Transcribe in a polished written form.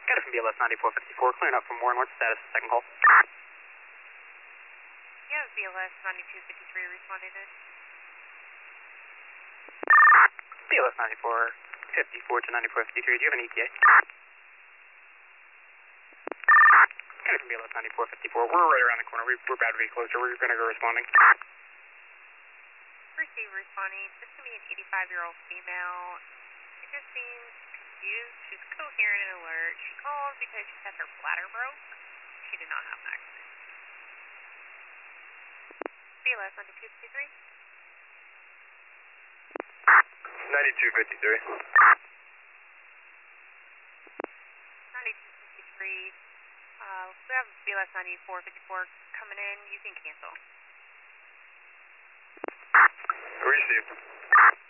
Got it from BLS 9454, clearing up from Warren. What's the status of the second call? Yeah, BLS 9253 responding in. BLS 9454 to 9453, do you have an ETA? Got it from BLS 9454, we're right around the corner, we're about to be closer, we're going to go responding. Receive responding, this can be an 85-year-old female. She just seems confused, she's coherent and alert. She called because she said her bladder broke. She did not have an accident. BLS 9253. 9253. 9253. We have BLS 9454 coming in. You can cancel. Received.